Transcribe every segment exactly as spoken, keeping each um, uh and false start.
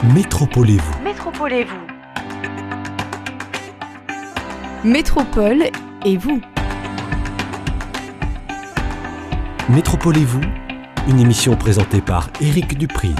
Métropolez-vous. Métropolez-vous. Métropole et vous. Métropolez-vous, une émission présentée par Éric Dupri.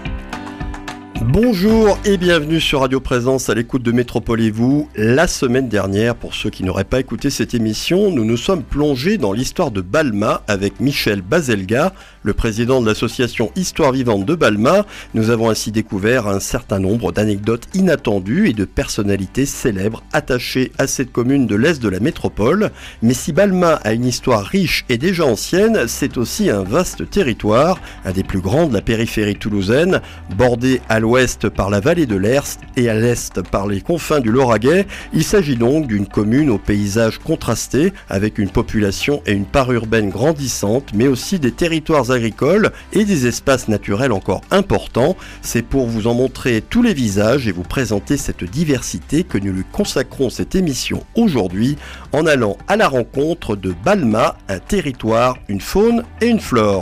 Bonjour et bienvenue sur Radio Présence à l'écoute de Métropolez-vous. La semaine dernière, pour ceux qui n'auraient pas écouté cette émission, nous nous sommes plongés dans l'histoire de Balma avec Michel Bazelga, le président de l'association Histoire Vivante de Balma. Nous avons ainsi découvert un certain nombre d'anecdotes inattendues et de personnalités célèbres attachées à cette commune de l'Est de la métropole. Mais si Balma a une histoire riche et déjà ancienne, c'est aussi un vaste territoire, un des plus grands de la périphérie toulousaine, bordé à l'ouest par la vallée de l'Erst et à l'est par les confins du Lauragais. Il s'agit donc d'une commune au paysage contrasté, avec une population et une part urbaine grandissante, mais aussi des territoires agricoles et des espaces naturels encore importants. C'est pour vous en montrer tous les visages et vous présenter cette diversité que nous lui consacrons cette émission aujourd'hui, en allant à la rencontre de Balma, un territoire, une faune et une flore.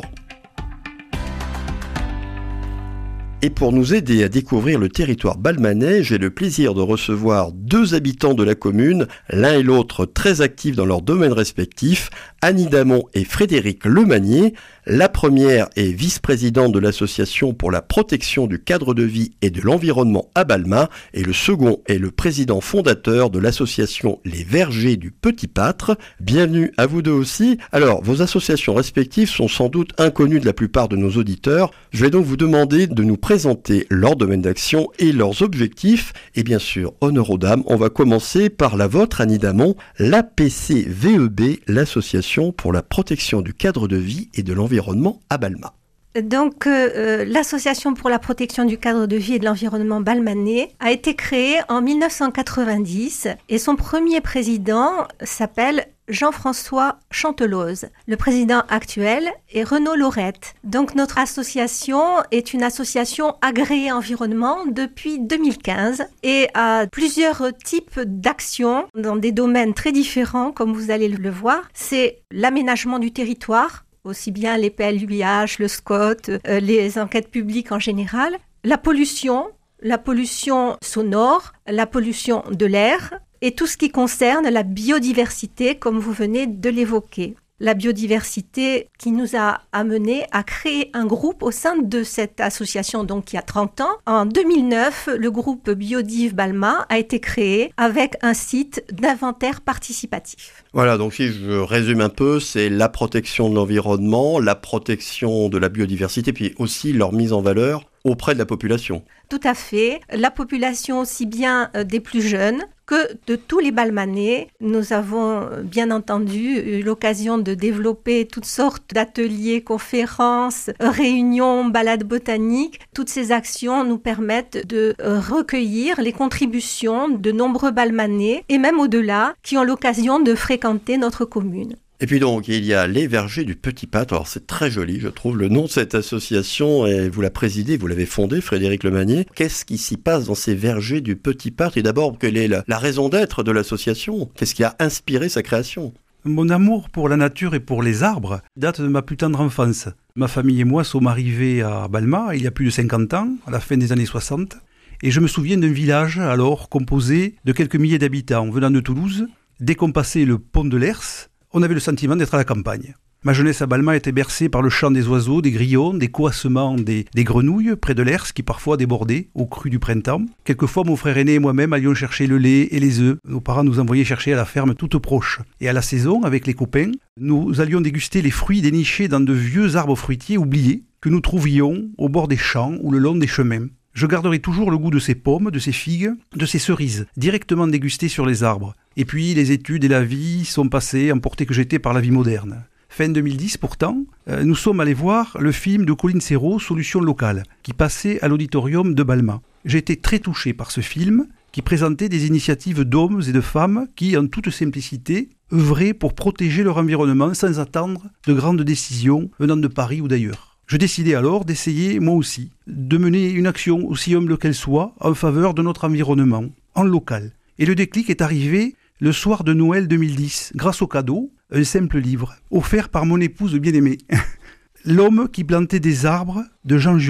Et pour nous aider à découvrir le territoire balmanais, j'ai le plaisir de recevoir deux habitants de la commune, l'un et l'autre très actifs dans leurs domaines respectifs, Annie Damon et Frédéric Lemagnier. La première est vice-présidente de l'association pour la protection du cadre de vie et de l'environnement à Balma, et le second est le président fondateur de l'association Les Vergers du Petit Pâtre. Bienvenue à vous deux aussi. Alors, vos associations respectives sont sans doute inconnues de la plupart de nos auditeurs. Je vais donc vous demander de nous présenter leur domaine d'action et leurs objectifs. Et bien sûr, honneur aux dames, on va commencer par la vôtre, Annie Damon, l'A P C V E B, l'association pour la protection du cadre de vie et de l'environnement à Balma. Donc, euh, l'association pour la protection du cadre de vie et de l'environnement balmanais a été créée en dix-neuf cent quatre-vingt-dix et son premier président s'appelle Jean-François Chanteloz. Le président actuel est Renaud Laurette. Donc, notre association est une association agréée environnement depuis deux mille quinze et a plusieurs types d'actions dans des domaines très différents, comme vous allez le voir. C'est l'aménagement du territoire, aussi bien les P L U I H, le SCOT, euh, les enquêtes publiques en général, la pollution, la pollution sonore, la pollution de l'air et tout ce qui concerne la biodiversité, comme vous venez de l'évoquer. La biodiversité qui nous a amené à créer un groupe au sein de cette association, donc il y a trente ans. En deux mille neuf, le groupe Biodiv Balma a été créé avec un site d'inventaire participatif. Voilà, donc si je résume un peu, c'est la protection de l'environnement, la protection de la biodiversité, puis aussi leur mise en valeur auprès de la population. Tout à fait. La population aussi bien des plus jeunes que de tous les Balmanais. Nous avons bien entendu eu l'occasion de développer toutes sortes d'ateliers, conférences, réunions, balades botaniques. Toutes ces actions nous permettent de recueillir les contributions de nombreux Balmanais et même au-delà qui ont l'occasion de fréquenter notre commune. Et puis donc, il y a les Vergers du Petit Pâtre. Alors c'est très joli, je trouve, le nom de cette association, et vous la présidez, vous l'avez fondée, Frédéric Lemagnier. Qu'est-ce qui s'y passe dans ces Vergers du Petit Pâtre? Et d'abord, quelle est la, la raison d'être de l'association? Qu'est-ce qui a inspiré sa création? Mon amour pour la nature et pour les arbres date de ma plus tendre enfance. Ma famille et moi sommes arrivés à Balma il y a plus de cinquante ans, à la fin des années soixante, et je me souviens d'un village alors composé de quelques milliers d'habitants venant de Toulouse. Dès qu'on passait le pont de l'Ers, on avait le sentiment d'être à la campagne. Ma jeunesse à Balma était bercée par le chant des oiseaux, des grillons, des coassements des, des grenouilles près de l'Ers qui parfois débordaient au cru du printemps. Quelquefois, mon frère aîné et moi-même allions chercher le lait et les œufs. Nos parents nous envoyaient chercher à la ferme toute proche. Et à la saison, avec les copains, nous allions déguster les fruits dénichés dans de vieux arbres fruitiers oubliés que nous trouvions au bord des champs ou le long des chemins. Je garderai toujours le goût de ces pommes, de ces figues, de ces cerises, directement dégustées sur les arbres. Et puis, les études et la vie sont passées, emportées que j'étais par la vie moderne. Fin deux mille dix, pourtant, euh, nous sommes allés voir le film de Colline Serrault, Solutions locales, qui passait à l'auditorium de Balma. J'ai été très touché par ce film, qui présentait des initiatives d'hommes et de femmes qui, en toute simplicité, œuvraient pour protéger leur environnement sans attendre de grandes décisions venant de Paris ou d'ailleurs. Je décidai alors d'essayer, moi aussi, de mener une action aussi humble qu'elle soit en faveur de notre environnement, en local. Et le déclic est arrivé le soir de Noël deux mille dix, grâce au cadeau, un simple livre, offert par mon épouse bien-aimée. L'homme qui plantait des arbres de Jean Giono.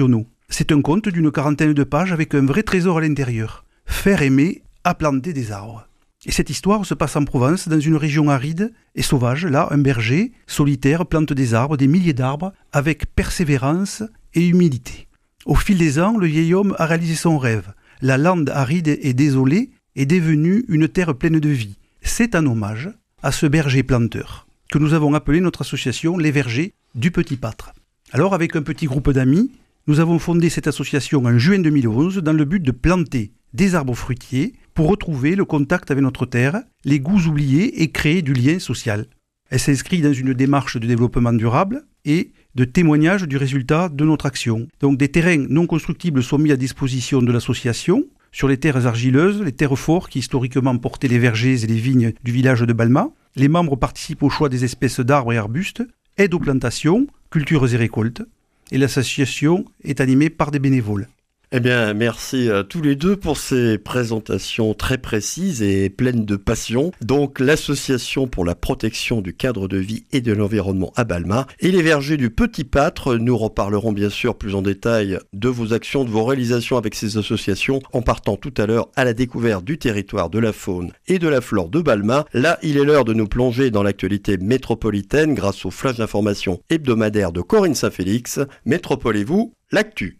C'est un conte d'une quarantaine de pages avec un vrai trésor à l'intérieur. Faire aimer à planter des arbres. Et cette histoire se passe en Provence, dans une région aride et sauvage. Là, un berger solitaire plante des arbres, des milliers d'arbres, avec persévérance et humilité. Au fil des ans, le vieil homme a réalisé son rêve. La lande aride et désolée est devenue une terre pleine de vie. C'est un hommage à ce berger planteur, que nous avons appelé notre association Les Vergers du Petit Pâtre. Alors, avec un petit groupe d'amis, nous avons fondé cette association en juin deux mille onze dans le but de planter des arbres fruitiers pour retrouver le contact avec notre terre, les goûts oubliés et créer du lien social. Elle s'inscrit dans une démarche de développement durable et de témoignage du résultat de notre action. Donc des terrains non constructibles sont mis à disposition de l'association sur les terres argileuses, les terres forts qui historiquement portaient les vergers et les vignes du village de Balma. Les membres participent au choix des espèces d'arbres et arbustes, aident aux plantations, cultures et récoltes, et l'association est animée par des bénévoles. Eh bien, merci à tous les deux pour ces présentations très précises et pleines de passion. Donc, l'Association pour la protection du cadre de vie et de l'environnement à Balma et les Vergers du Petit Pâtre. Nous reparlerons bien sûr plus en détail de vos actions, de vos réalisations avec ces associations en partant tout à l'heure à la découverte du territoire, de la faune et de la flore de Balma. Là, il est l'heure de nous plonger dans l'actualité métropolitaine grâce au flash d'information hebdomadaire de Corinne Saint-Félix. Métropolez-vous, l'actu.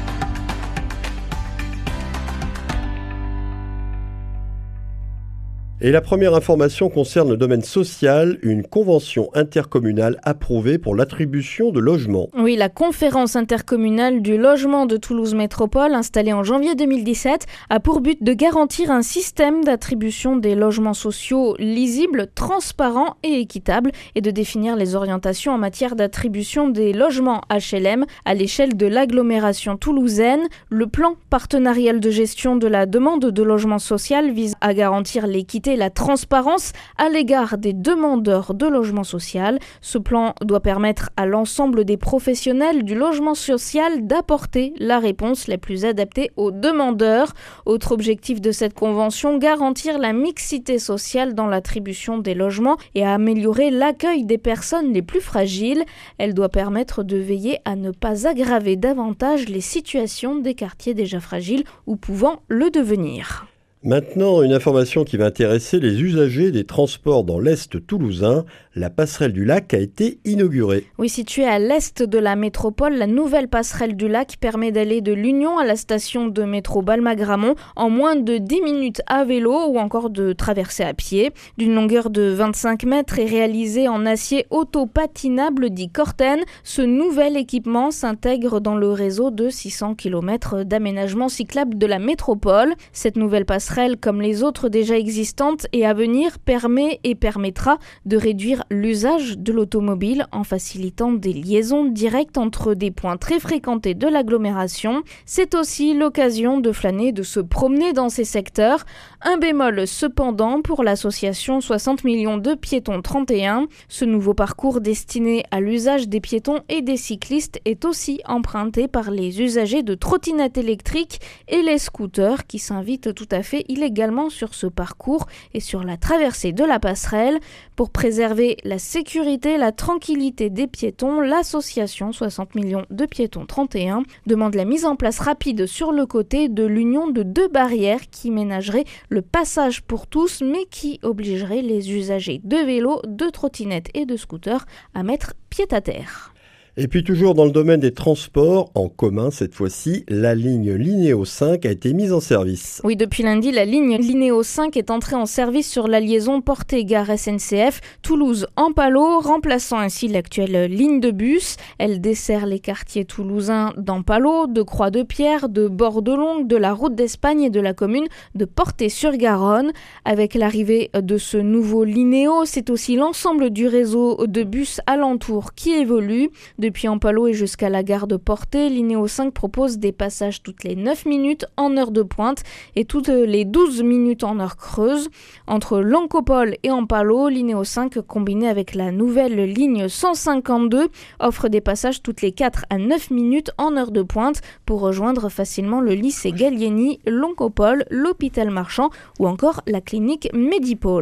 Et la première information concerne le domaine social, une convention intercommunale approuvée pour l'attribution de logements. Oui, la conférence intercommunale du logement de Toulouse Métropole, installée en janvier deux mille dix-sept, a pour but de garantir un système d'attribution des logements sociaux lisible, transparent et équitable et de définir les orientations en matière d'attribution des logements H L M à l'échelle de l'agglomération toulousaine. Le plan partenarial de gestion de la demande de logement social vise à garantir l'équité et la transparence à l'égard des demandeurs de logement social. Ce plan doit permettre à l'ensemble des professionnels du logement social d'apporter la réponse la plus adaptée aux demandeurs. Autre objectif de cette convention, garantir la mixité sociale dans l'attribution des logements et à améliorer l'accueil des personnes les plus fragiles. Elle doit permettre de veiller à ne pas aggraver davantage les situations des quartiers déjà fragiles ou pouvant le devenir. Maintenant, une information qui va intéresser les usagers des transports dans l'Est toulousain. La passerelle du lac a été inaugurée. Oui, située à l'Est de la métropole, la nouvelle passerelle du lac permet d'aller de l'Union à la station de métro Balma-Gramont en moins de dix minutes à vélo ou encore de traverser à pied. D'une longueur de vingt-cinq mètres et réalisée en acier auto-patinable dit Corten, ce nouvel équipement s'intègre dans le réseau de six cents kilomètres d'aménagement cyclable de la métropole. Cette nouvelle passerelle, comme les autres déjà existantes et à venir, permet et permettra de réduire l'usage de l'automobile en facilitant des liaisons directes entre des points très fréquentés de l'agglomération. C'est aussi l'occasion de flâner, de se promener dans ces secteurs. Un bémol cependant pour l'association soixante millions de piétons trente et un. Ce nouveau parcours destiné à l'usage des piétons et des cyclistes est aussi emprunté par les usagers de trottinettes électriques et les scooters qui s'invitent tout à fait illégalement sur ce parcours et sur la traversée de la passerelle. Pour préserver la sécurité, la tranquillité des piétons, l'association soixante millions de piétons trente et un demande la mise en place rapide sur le côté de l'union de deux barrières qui ménageraient le passage pour tous mais qui obligeraient les usagers de vélos, de trottinettes et de scooters à mettre pied à terre. Et puis toujours dans le domaine des transports, en commun cette fois-ci, la ligne Linéo cinq a été mise en service. Oui, depuis lundi, la ligne Linéo cinq est entrée en service sur la liaison Portée-Gare S N C F Toulouse-Ampalo, remplaçant ainsi l'actuelle ligne de bus. Elle dessert les quartiers toulousains d'Ampalo, de Croix-de-Pierre, de Bordelongue, de la Route d'Espagne et de la commune de Portée-sur-Garonne. Avec l'arrivée de ce nouveau Linéo, c'est aussi l'ensemble du réseau de bus alentour qui évolue. Depuis Ampalo et jusqu'à la gare de Portée, Linéo cinq propose des passages toutes les neuf minutes en heure de pointe et toutes les douze minutes en heure creuse. Entre Lancopole et Ampalo, Linéo cinq, combiné avec la nouvelle ligne cent cinquante-deux, offre des passages toutes les quatre à neuf minutes en heure de pointe pour rejoindre facilement le lycée Gallieni, Lancopole, l'hôpital Marchand ou encore la clinique Medipôle.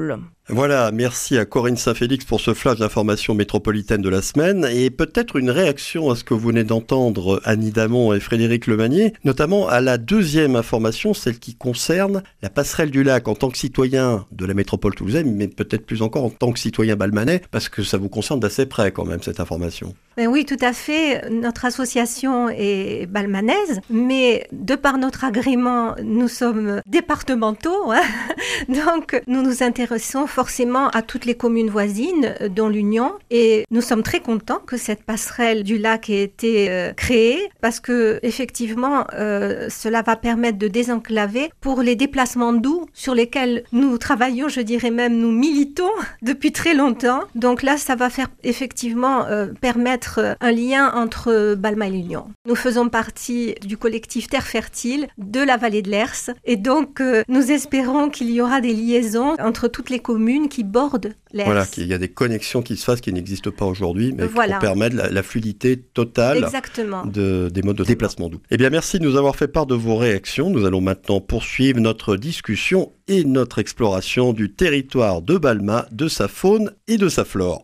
Voilà, merci à Corinne Saint-Félix pour ce flash d'information métropolitaine de la semaine et peut-être une réaction à ce que vous venez d'entendre Annie Damon et Frédéric Lemagnier, notamment à la deuxième information, celle qui concerne la passerelle du lac en tant que citoyen de la métropole toulousaine, mais peut-être plus encore en tant que citoyen balmanais, parce que ça vous concerne d'assez près quand même cette information. Ben oui, tout à fait. Notre association est balmanaise, mais de par notre agrément, nous sommes départementaux, hein. Donc nous nous intéressons forcément à toutes les communes voisines, dont l'Union, et nous sommes très contents que cette passerelle du lac ait été euh, créée, parce que effectivement, euh, cela va permettre de désenclaver pour les déplacements doux sur lesquels nous travaillons, je dirais même nous militons depuis très longtemps. Donc là, ça va faire effectivement euh, permettre un lien entre Balma et l'Union. Nous faisons partie du collectif Terre Fertile de la vallée de l'Hers et donc euh, nous espérons qu'il y aura des liaisons entre toutes les communes qui bordent l'Hers. Voilà, qu'il y a des connexions qui se fassent qui n'existent pas aujourd'hui, mais voilà. qui permettent la, la fluidité totale Exactement. De, des modes de déplacement doux. Eh bien, merci de nous avoir fait part de vos réactions. Nous allons maintenant poursuivre notre discussion et notre exploration du territoire de Balma, de sa faune et de sa flore.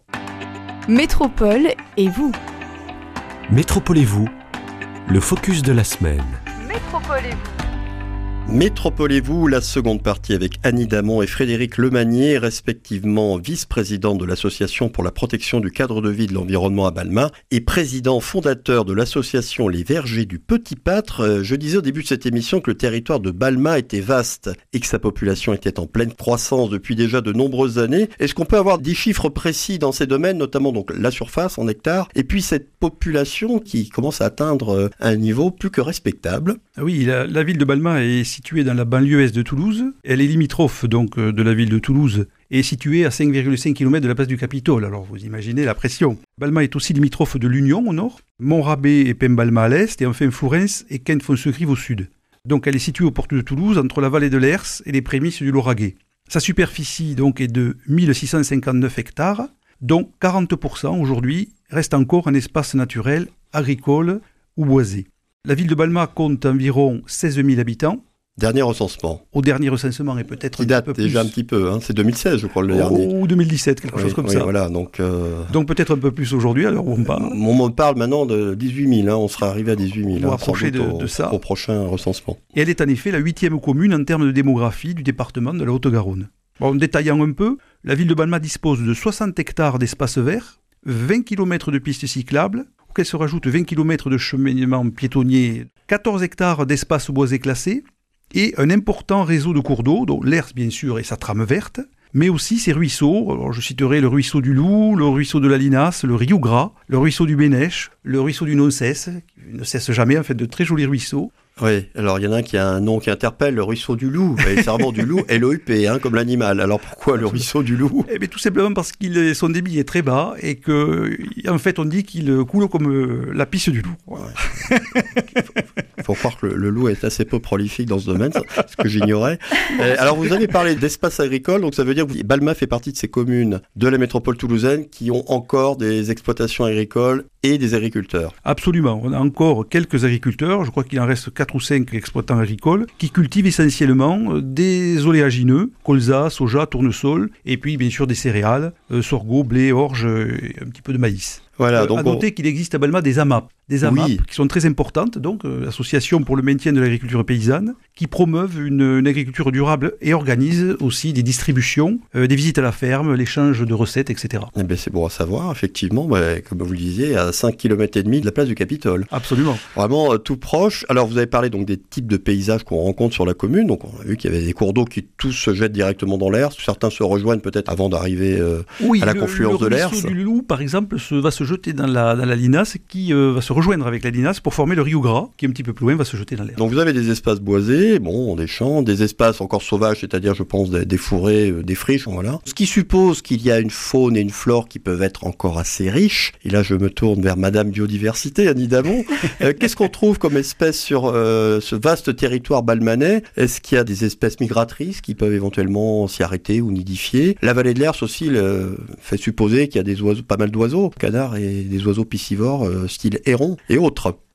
Métropole et vous. Métropole et vous, le focus de la semaine. Métropole et vous. Métropolez-vous, la seconde partie avec Annie Damon et Frédéric Lemagnier, respectivement vice-président de l'Association pour la protection du cadre de vie de l'environnement à Balma et président fondateur de l'association Les Vergers du Petit Pâtre. Je disais au début de cette émission que le territoire de Balma était vaste et que sa population était en pleine croissance depuis déjà de nombreuses années. Est-ce qu'on peut avoir des chiffres précis dans ces domaines, notamment donc la surface en hectares, et puis cette population qui commence à atteindre un niveau plus que respectable? Oui, la, la ville de Balma est située dans la banlieue est de Toulouse. Elle est limitrophe donc de la ville de Toulouse et est située à cinq virgule cinq kilomètres de la place du Capitole. Alors vous imaginez la pression. Balma est aussi limitrophe de l'Union au nord, Montrabé et Pembalma à l'est, et enfin Flourens et Kent-Fonsegrive au sud. Donc elle est située aux portes de Toulouse, entre la vallée de l'Hers et les prémices du Lauragais. Sa superficie donc est de mille six cent cinquante-neuf hectares, dont quarante pour cent aujourd'hui reste encore un espace naturel, agricole ou boisé. La ville de Balma compte environ seize mille habitants. Dernier recensement. Au dernier recensement, et peut-être qui un date peu déjà plus. un petit peu, hein. C'est deux mille seize je crois le dernier. Ou deux mille dix-sept, quelque oui, chose comme oui, ça. Voilà, donc, euh... donc peut-être un peu plus aujourd'hui, alors on parle. On parle maintenant de dix-huit mille, hein. On sera arrivé à dix-huit mille. On va hein, approcher de, au, de ça. Au prochain recensement. Et elle est en effet la huitième commune en termes de démographie du département de la Haute-Garonne. Bon, en détaillant un peu, la ville de Balma dispose de soixante hectares d'espaces verts, vingt kilomètres de pistes cyclables, auxquelles se rajoutent vingt kilomètres de cheminement piétonnier, quatorze hectares d'espaces boisés classés, et un important réseau de cours d'eau, dont l'Hers bien sûr et sa trame verte, mais aussi ses ruisseaux. Alors, je citerai le ruisseau du Loup, le ruisseau de la Linasse, le Rio Gras, le ruisseau du Bénèche, le ruisseau du Non-Cesse, qui ne cesse jamais, en fait, de très jolis ruisseaux. Oui, alors il y en a un qui a un nom qui interpelle, le ruisseau du loup. Et c'est vraiment du loup, L O U P, hein, comme l'animal. Alors pourquoi le ruisseau du loup? Eh bien, tout simplement parce que son débit est très bas et qu'en fait on dit qu'il coule comme la pisse du loup. Ouais. Il faut croire que le, le loup est assez peu prolifique dans ce domaine, ce que j'ignorais. Euh, alors vous avez parlé d'espace agricole, donc ça veut dire que Balma fait partie de ces communes de la métropole toulousaine qui ont encore des exploitations agricoles et des agriculteurs. Absolument, on a encore quelques agriculteurs, je crois qu'il en reste quatre ou cinq exploitants agricoles, qui cultivent essentiellement des oléagineux, colza, soja, tournesol, et puis bien sûr des céréales, euh, sorgho, blé, orge, et un petit peu de maïs. Voilà, euh, donc à noter on... qu'il existe à Balma des A M A P, des A M A P oui. qui sont très importantes, donc euh, Association pour le maintien de l'agriculture paysanne, qui promeuvent une, une agriculture durable et organisent aussi des distributions, euh, des visites à la ferme, l'échange de recettes, et cetera. Eh bien, c'est bon à savoir, effectivement, bah, comme vous le disiez, à cinq kilomètres et demi de la place du Capitole. Absolument. Vraiment euh, tout proche. Alors vous avez parlé donc des types de paysages qu'on rencontre sur la commune, donc on a vu qu'il y avait des cours d'eau qui tous se jettent directement dans l'Hers, certains se rejoignent peut-être avant d'arriver euh, oui, à la le, confluence le de l'Hers. Le ruisseau du Loup, par exemple, se, va se jeter dans la, dans la Linasse, qui euh, va se rejoindre avec la Linasse pour former le Rio Gras, qui est un petit peu plus loin, va se jeter dans l'Hers. Donc vous avez des espaces boisés, bon, des champs, des espaces encore sauvages, c'est-à-dire je pense des, des fourrés, euh, des friches, voilà. Ce qui suppose qu'il y a une faune et une flore qui peuvent être encore assez riches. Et là je me tourne vers Madame Biodiversité, Annie Damon. euh, qu'est-ce qu'on trouve comme espèces sur euh, ce vaste territoire balmanais? Est-ce qu'il y a des espèces migratrices qui peuvent éventuellement s'y arrêter ou nidifier? La vallée de l'Hers aussi le fait supposer qu'il y a des oiseaux, pas mal d'oiseaux, canards et des oiseaux piscivores, euh, style héron et autres.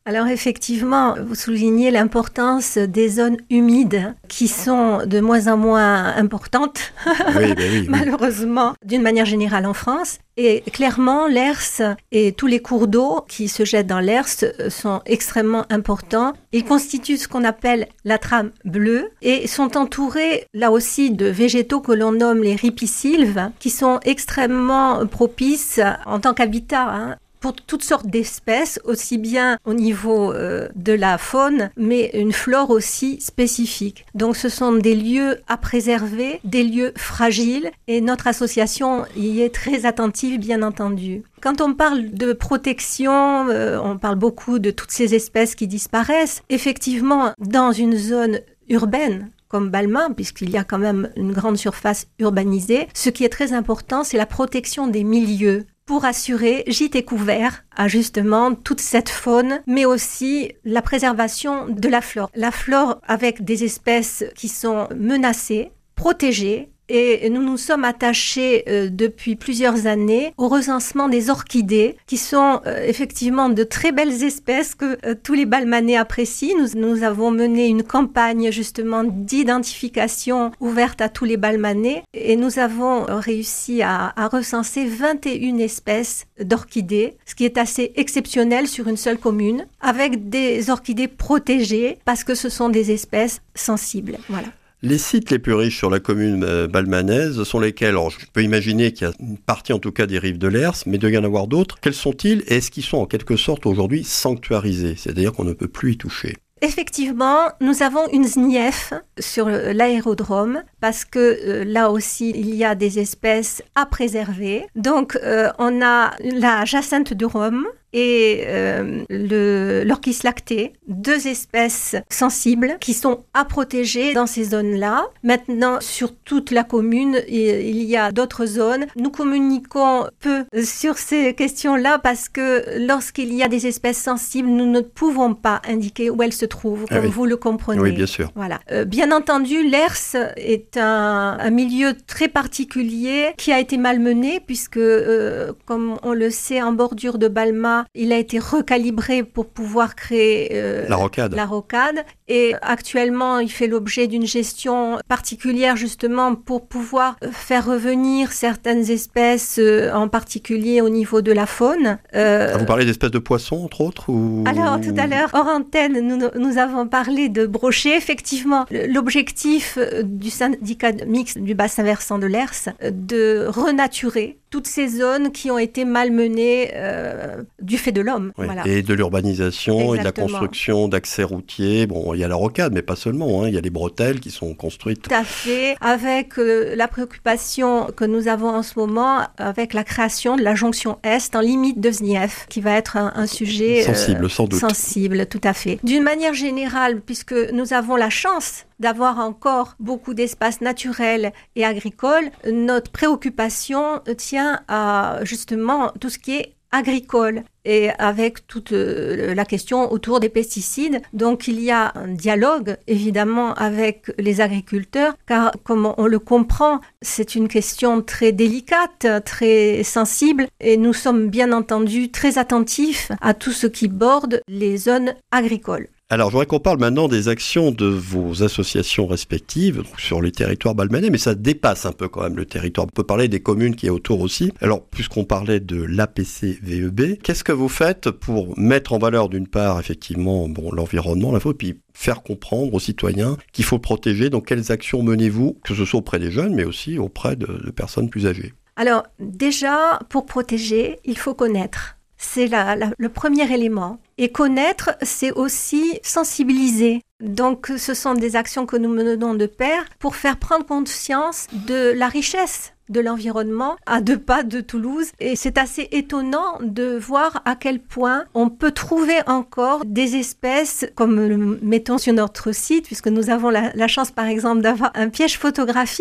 Alors effectivement, vous soulignez l'importance des zones humides qui sont de moins en moins importantes, oui, ben oui, malheureusement, d'une manière générale en France. Et clairement, l'Hers et tous les cours d'eau qui se jettent dans l'Hers sont extrêmement importants. Ils constituent ce qu'on appelle la trame bleue et sont entourés là aussi de végétaux que l'on nomme les ripisylves, qui sont extrêmement propices en tant qu'habitat, hein, pour toutes sortes d'espèces, aussi bien au niveau euh, de la faune, mais une flore aussi spécifique. Donc ce sont des lieux à préserver, des lieux fragiles, et notre association y est très attentive, bien entendu. Quand on parle de protection, euh, on parle beaucoup de toutes ces espèces qui disparaissent. Effectivement, dans une zone urbaine, comme Balma, puisqu'il y a quand même une grande surface urbanisée, ce qui est très important, c'est la protection des milieux, pour assurer gîtes et couverts à justement toute cette faune, mais aussi la préservation de la flore. La flore avec des espèces qui sont menacées, protégées, et nous nous sommes attachés euh, depuis plusieurs années au recensement des orchidées, qui sont euh, effectivement de très belles espèces que euh, tous les Balmanais apprécient. Nous, nous avons mené une campagne justement d'identification ouverte à tous les Balmanais, et nous avons réussi à, à recenser vingt et une espèces d'orchidées, ce qui est assez exceptionnel sur une seule commune, avec des orchidées protégées parce que ce sont des espèces sensibles. Voilà. Les sites les plus riches sur la commune euh, balmanaise sont lesquels? Alors, je peux imaginer qu'il y a une partie en tout cas des rives de l'Hers, mais il doit y en avoir d'autres. Quels sont-ils et est-ce qu'ils sont en quelque sorte aujourd'hui sanctuarisés, c'est-à-dire qu'on ne peut plus y toucher? Effectivement, nous avons une S N I F sur l'aérodrome parce que euh, là aussi, il y a des espèces à préserver. Donc, euh, on a la jacinthe de Rome et euh, le, l'orchis lacté, deux espèces sensibles qui sont à protéger dans ces zones-là. Maintenant, sur toute la commune, il, il y a d'autres zones. Nous communiquons peu sur ces questions-là parce que lorsqu'il y a des espèces sensibles, nous ne pouvons pas indiquer où elles se trouvent, comme ah oui. vous le comprenez. Oui, bien sûr. Voilà. Euh, bien entendu, l'Hers est un, un milieu très particulier qui a été malmené puisque, euh, comme on le sait, en bordure de Balma, il a été recalibré pour pouvoir créer euh, la rocade. la rocade. Et actuellement, il fait l'objet d'une gestion particulière justement pour pouvoir faire revenir certaines espèces, euh, en particulier au niveau de la faune. Euh, ah, vous parlez d'espèces de poissons, entre autres ou... Alors, tout à l'heure, hors antenne, nous, nous avons parlé de brochets. Effectivement, l'objectif du syndicat mixte du bassin versant de l'Hers, de renaturer toutes ces zones qui ont été malmenées euh, du fait de l'homme. Oui, voilà. Et de l'urbanisation. Exactement. Et de la construction d'accès routiers. Bon, il y a la rocade, mais pas seulement. Hein. Il y a les bretelles qui sont construites. Tout à fait. Avec euh, la préoccupation que nous avons en ce moment, avec la création de la jonction Est en limite de S N I F, qui va être un, un sujet... Sensible, euh, sans doute. Sensible, tout à fait. D'une manière générale, puisque nous avons la chance d'avoir encore beaucoup d'espaces naturels et agricoles, notre préoccupation tient à justement tout ce qui est agricole et avec toute la question autour des pesticides. Donc il y a un dialogue évidemment avec les agriculteurs car comme on le comprend, c'est une question très délicate, très sensible et nous sommes bien entendu très attentifs à tout ce qui borde les zones agricoles. Alors, je voudrais qu'on parle maintenant des actions de vos associations respectives donc sur les territoires balmanais, mais ça dépasse un peu quand même le territoire. On peut parler des communes qui est autour aussi. Alors, puisqu'on parlait de l'A P C V E B, qu'est-ce que vous faites pour mettre en valeur d'une part, effectivement, bon, l'environnement, l'info, puis faire comprendre aux citoyens qu'il faut protéger? Donc, quelles actions menez-vous, que ce soit auprès des jeunes, mais aussi auprès de, de personnes plus âgées? Alors, déjà, pour protéger, il faut connaître. C'est la, la, le premier élément. Et connaître, c'est aussi sensibiliser. Donc, ce sont des actions que nous menons de pair pour faire prendre conscience de la richesse de l'environnement à deux pas de Toulouse. Et c'est assez étonnant de voir à quel point on peut trouver encore des espèces, comme mettons sur notre site, puisque nous avons la, la chance, par exemple, d'avoir un piège photographique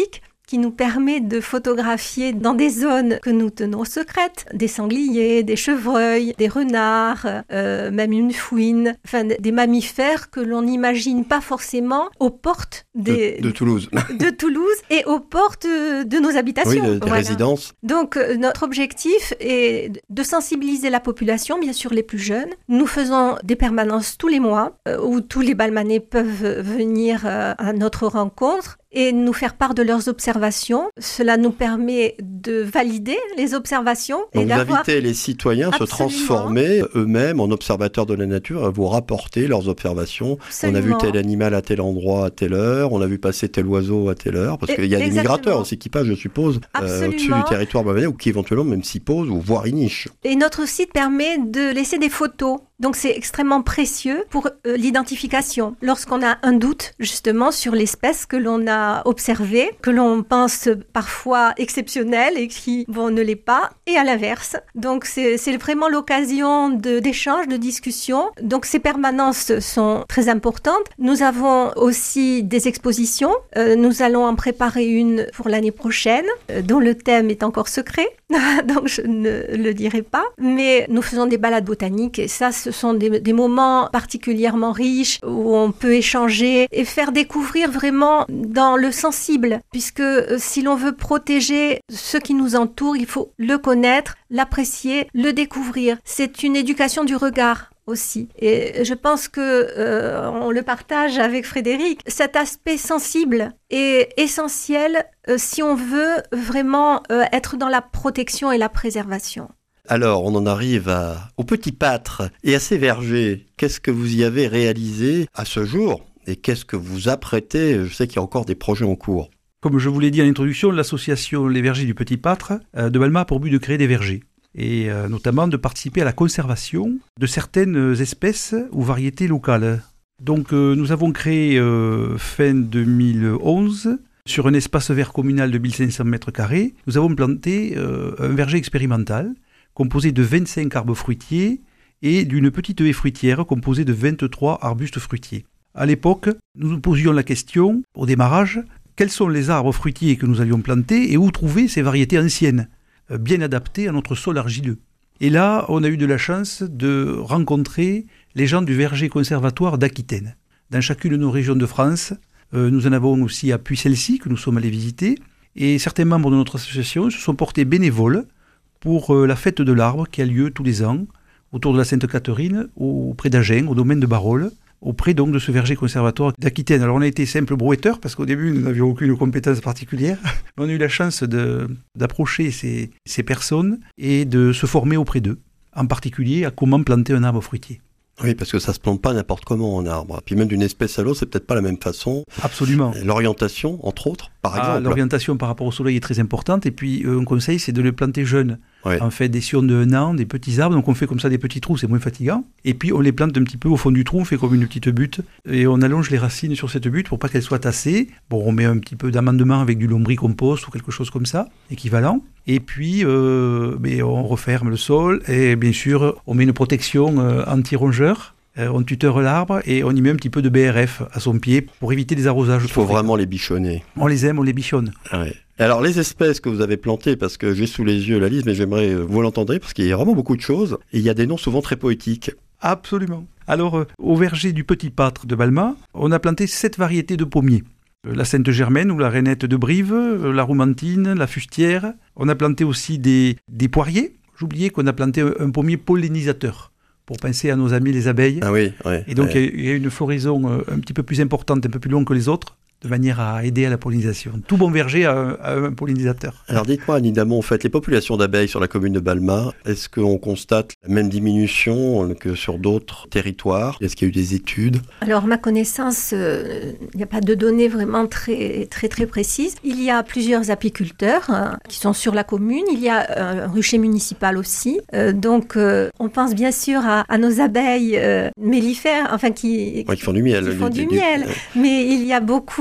qui nous permet de photographier dans des zones que nous tenons secrètes, des sangliers, des chevreuils, des renards, euh, même une fouine, enfin des mammifères que l'on n'imagine pas forcément aux portes des, de, de Toulouse. de Toulouse et aux portes de nos habitations. Oui, de, des voilà. résidences. Donc euh, notre objectif est de sensibiliser la population, bien sûr les plus jeunes. Nous faisons des permanences tous les mois euh, où tous les Balmanais peuvent venir euh, à notre rencontre et nous faire part de leurs observations. Cela nous permet de valider les observations. Donc et vous d'avoir... invitez les citoyens à se transformer eux-mêmes en observateurs de la nature, à vous rapporter leurs observations. Absolument. On a vu tel animal à tel endroit à telle heure, on a vu passer tel oiseau à telle heure, parce qu'il y a Exactement. des migrateurs aussi qui passent, je suppose, euh, au-dessus du territoire balmanais, ou qui éventuellement même s'y posent, ou voire y nichent. Et notre site permet de laisser des photos. Donc c'est extrêmement précieux pour euh, l'identification. Lorsqu'on a un doute justement sur l'espèce que l'on a observée, que l'on pense parfois exceptionnelle et qui bon, ne l'est pas, et à l'inverse. Donc c'est, c'est vraiment l'occasion de, d'échanges, de discussions. Donc ces permanences sont très importantes. Nous avons aussi des expositions. Euh, nous allons en préparer une pour l'année prochaine, euh, dont le thème est encore secret. Donc je ne le dirai pas. Mais nous faisons des balades botaniques et ça, ce sont des, des moments particulièrement riches où on peut échanger et faire découvrir vraiment dans le sensible, puisque euh, si l'on veut protéger ce qui nous entoure, il faut le connaître, l'apprécier, le découvrir. C'est une éducation du regard aussi. Et je pense que euh, on le partage avec Frédéric. Cet aspect sensible est essentiel euh, si on veut vraiment euh, être dans la protection et la préservation. Alors, on en arrive à, au Petit Pâtre et à ces vergers. Qu'est-ce que vous y avez réalisé à ce jour et qu'est-ce que vous apprêtez? Je sais qu'il y a encore des projets en cours. Comme je vous l'ai dit en introduction, l'association Les Vergers du Petit Pâtre euh, de Balma a pour but de créer des vergers et euh, notamment de participer à la conservation de certaines espèces ou variétés locales. Donc euh, nous avons créé euh, fin deux mille onze, sur un espace vert communal de mille cinq cents mètres carrés, nous avons planté euh, un verger expérimental composé de vingt-cinq arbres fruitiers et d'une petite haie fruitière composée de vingt-trois arbustes fruitiers. À l'époque, nous nous posions la question, au démarrage, quels sont les arbres fruitiers que nous allions planter et où trouver ces variétés anciennes, bien adaptées à notre sol argileux. Et là, on a eu de la chance de rencontrer les gens du verger conservatoire d'Aquitaine. Dans chacune de nos régions de France, euh, nous en avons aussi à Puy-Celle-ci, que nous sommes allés visiter, et certains membres de notre association se sont portés bénévoles pour euh, la fête de l'arbre qui a lieu tous les ans autour de la Sainte-Catherine, auprès d'Agen, au domaine de Barolles, auprès donc de ce verger conservatoire d'Aquitaine. Alors on a été simples brouetteurs parce qu'au début nous n'avions aucune compétence particulière. On a eu la chance de, d'approcher ces, ces personnes et de se former auprès d'eux, en particulier à comment planter un arbre fruitier. Oui, parce que ça se plante pas n'importe comment en arbre. Puis même d'une espèce à l'autre, c'est peut-être pas la même façon. Absolument. L'orientation, entre autres, par exemple. Ah, l'orientation par rapport au soleil est très importante. Et puis euh, un conseil, c'est de les planter jeunes. Ouais. En fait, des sions de un an, des petits arbres. Donc on fait comme ça des petits trous, c'est moins fatigant. Et puis on les plante un petit peu au fond du trou, on fait comme une petite butte. Et on allonge les racines sur cette butte pour pas qu'elles soient tassées. Bon, on met un petit peu d'amendement avec du lombricompost ou quelque chose comme ça, équivalent. Et puis, euh, mais on referme le sol et bien sûr, on met une protection euh, anti-rongeur. Euh, on tuteur l'arbre et on y met un petit peu de B R F à son pied pour éviter les arrosages. Il faut vraiment les bichonner. On les aime, on les bichonne. Ah ouais. Alors les espèces que vous avez plantées, parce que j'ai sous les yeux la liste, mais j'aimerais vous l'entendre parce qu'il y a vraiment beaucoup de choses et il y a des noms souvent très poétiques. Absolument. Alors euh, au verger du Petit Pâtre de Balma, on a planté sept variétés de pommiers. La Sainte-Germaine ou la Rainette de Brive, la Roumantine, la Fustière. On a planté aussi des, des poiriers. J'oubliais qu'on a planté un pommier pollinisateur pour penser à nos amis les abeilles. Ah oui, ouais, Et donc ouais. il y a une floraison un petit peu plus importante, un peu plus longue que les autres, de manière à aider à la pollinisation. Tout bon verger a un, a un pollinisateur. Alors dites-moi, Annie Damon, en fait, les populations d'abeilles sur la commune de Balma, est-ce qu'on constate la même diminution que sur d'autres territoires? Est-ce qu'il y a eu des études? Alors, à ma connaissance, il euh, n'y a pas de données vraiment très, très, très précises. Il y a plusieurs apiculteurs hein, qui sont sur la commune. Il y a un rucher municipal aussi. Euh, donc, euh, on pense bien sûr à, à nos abeilles euh, mellifères, enfin qui, ouais, qui font du miel. Qui font du, du, du miel. Du... Mais il y a beaucoup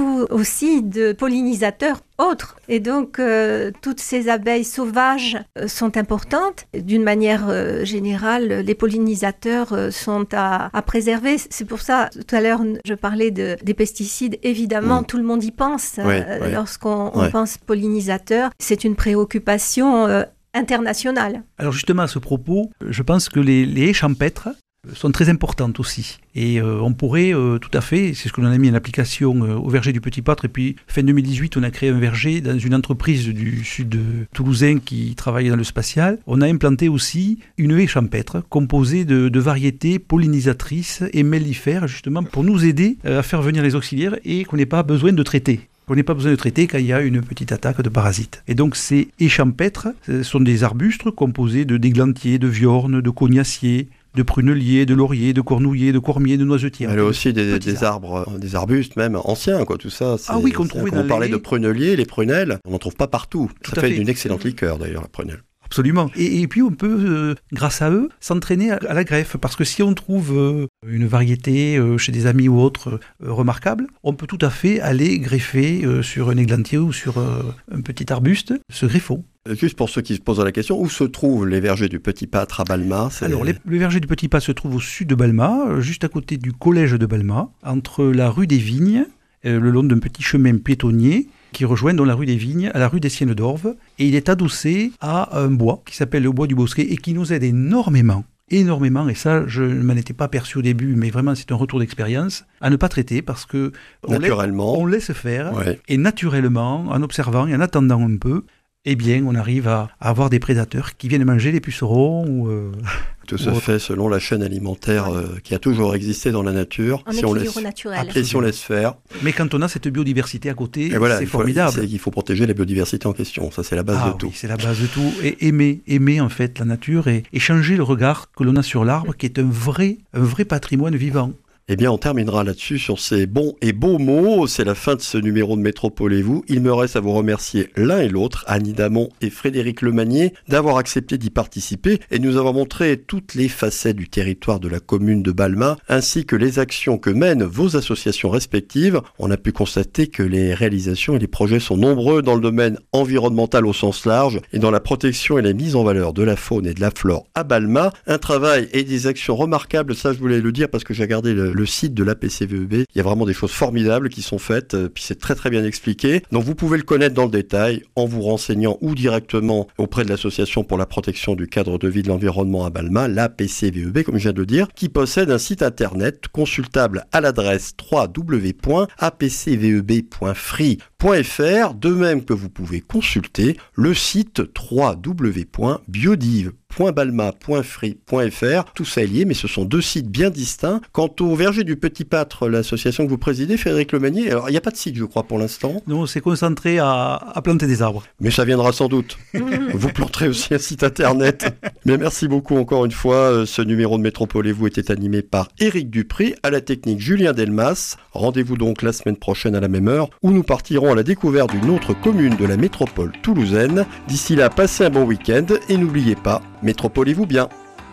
beaucoup aussi de pollinisateurs autres. Et donc, euh, toutes ces abeilles sauvages euh, sont importantes. D'une manière euh, générale, les pollinisateurs euh, sont à, à préserver. C'est pour ça, tout à l'heure, je parlais de, des pesticides. Évidemment, mmh. tout le monde y pense. Oui, euh, oui. Lorsqu'on on oui. pense pollinisateur, c'est une préoccupation euh, internationale. Alors justement, à ce propos, je pense que les, les haies champêtres sont très importantes aussi. Et euh, on pourrait euh, tout à fait, c'est ce que l'on a mis en application euh, au verger du Petit Pâtre, et puis fin deux mille dix-huit, on a créé un verger dans une entreprise du sud toulousain qui travaillait dans le spatial. On a implanté aussi une haie champêtre composée de, de variétés pollinisatrices et mellifères, justement pour nous aider euh, à faire venir les auxiliaires et qu'on n'ait pas besoin de traiter. On n'a pas besoin de traiter quand il y a une petite attaque de parasites. Et donc ces haies champêtres, ce sont des arbustes composés de d'églantiers, de viornes, de cognaciers, de pruneliers, de lauriers, de cornouillers, de cormiers, de noisetiers. Elle a aussi des, des arbres, des arbustes même anciens, quoi, tout ça. Ah oui, qu'on trouvait dans on parlait les... de pruneliers, les prunelles, on n'en trouve pas partout. Tout ça à fait, fait. une excellente liqueur d'ailleurs, la prunelle. Absolument. Et, et puis on peut, euh, grâce à eux, s'entraîner à, à la greffe. Parce que si on trouve euh, une variété euh, chez des amis ou autres euh, remarquable, on peut tout à fait aller greffer euh, sur un églantier ou sur euh, un petit arbuste ce greffon. Juste pour ceux qui se posent la question, où se trouvent les vergers du Petit Pâtre à Balma? C'est... Alors, les, le verger du Petit Pâtre se trouve au sud de Balma, euh, juste à côté du collège de Balma, entre la rue des Vignes, euh, le long d'un petit chemin piétonnier, qui rejoint dans la rue des Vignes à la rue des Siennes d'Orve, et il est adossé à un bois qui s'appelle le bois du Bosquet et qui nous aide énormément, énormément, et ça je ne m'en étais pas aperçu au début, mais vraiment c'est un retour d'expérience, à ne pas traiter parce que on naturellement, laisse, on laisse faire, ouais. Et naturellement, en observant et en attendant un peu, eh bien on arrive à, à avoir des prédateurs qui viennent manger les pucerons ou... Euh... Tout se fait selon la chaîne alimentaire euh, qui a toujours existé dans la nature. En si équilibre on laisse... naturel. Et si on laisse faire. Mais quand on a cette biodiversité à côté, voilà, c'est il faut, formidable. C'est, il faut protéger la biodiversité en question. Ça, c'est la base ah, de tout. Oui, c'est la base de tout. Et aimer, aimer en fait la nature et, et changer le regard que l'on a sur l'arbre, qui est un vrai, un vrai patrimoine vivant. Eh bien, on terminera là-dessus sur ces bons et beaux mots. C'est la fin de ce numéro de Métropole et vous. Il me reste à vous remercier l'un et l'autre, Annie Damon et Frédéric Lemagnier, d'avoir accepté d'y participer et de nous avoir montré toutes les facettes du territoire de la commune de Balma, ainsi que les actions que mènent vos associations respectives. On a pu constater que les réalisations et les projets sont nombreux dans le domaine environnemental au sens large et dans la protection et la mise en valeur de la faune et de la flore à Balma. Un travail et des actions remarquables, ça je voulais le dire parce que j'ai regardé le, le site de l'A P C V E B. Il y a vraiment des choses formidables qui sont faites, puis c'est très très bien expliqué. Donc vous pouvez le connaître dans le détail en vous renseignant ou directement auprès de l'association pour la protection du cadre de vie de l'environnement à Balma, l'A P C V E B comme je viens de le dire, qui possède un site internet consultable à l'adresse w w w point a p c v e b point free point f r, de même que vous pouvez consulter le site w w w point biodive point balma point free point f r. Tout ça est lié, mais ce sont deux sites bien distincts. Quant au verger du Petit Pâtre, l'association que vous présidez, Frédéric Lemagnier, alors il n'y a pas de site, je crois, pour l'instant. Non, c'est concentré à, à planter des arbres. Mais ça viendra sans doute. Vous planterez aussi un site internet. Mais merci beaucoup encore une fois. Ce numéro de Métropole et vous était animé par Éric Dupri, à la technique Julien Delmas. Rendez-vous donc la semaine prochaine à la même heure, où nous partirons à la découverte d'une autre commune de la métropole toulousaine. D'ici là, passez un bon week-end et n'oubliez pas, métropolez-vous bien.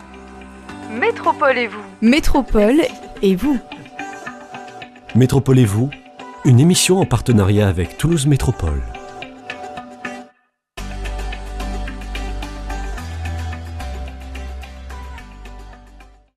Métropolez-vous. Métropole et vous. Métropole et vous, une émission en partenariat avec Toulouse Métropole.